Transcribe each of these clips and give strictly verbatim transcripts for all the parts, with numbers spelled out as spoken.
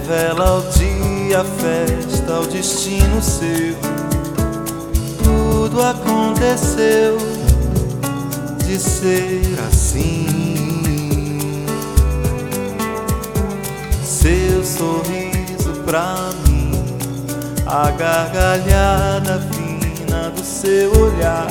revela o dia, a festa, o destino seu. Tudo aconteceu de ser assim. Seu sorriso pra mim, a gargalhada fina do seu olhar.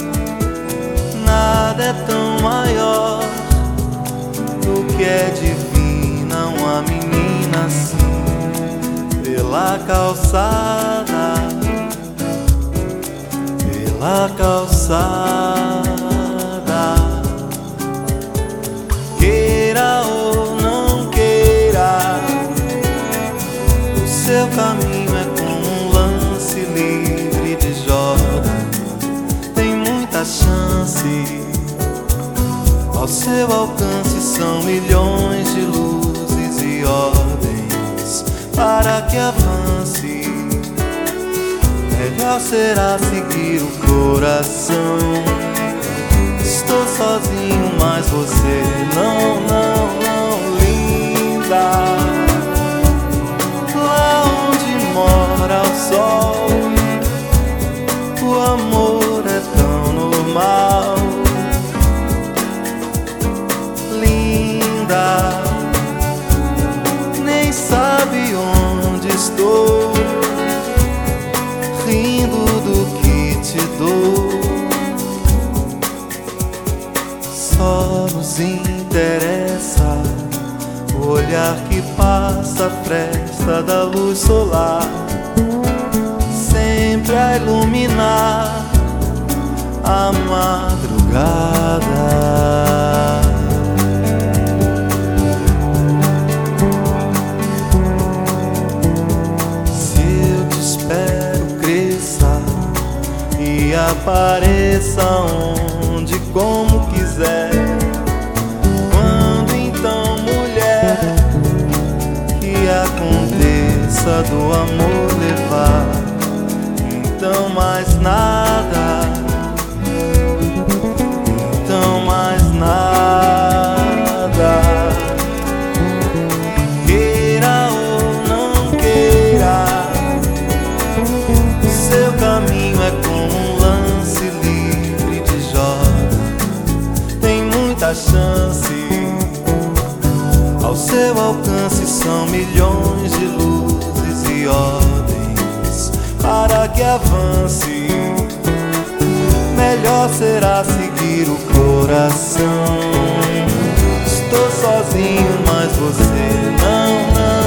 Nada é tão maior do que é divina uma menina assim, pela calçada, pela calçada. Queira ou não queira, o seu caminho é como um lance livre de Jordan. Tem muita chance, ao seu alcance são milhões de luzes e ordens para que avance. Melhor será seguir o coração. Estou sozinho, mas você não, não, não, linda. Lá onde mora o sol, o amor é tão normal. Linda, nem sabe onde estou, rindo do que te dou. Só nos interessa o olhar que passa a fresta da luz solar, sempre a iluminar a madrugada. E apareça onde, como quiser. Quando então, mulher, que aconteça do amor levar, então mais nada, então mais nada. Queira ou não queira, o seu caminho é como chance, ao seu alcance são milhões de luzes e ordens para que avance. Melhor será seguir o coração. Estou sozinho, mas você não, não.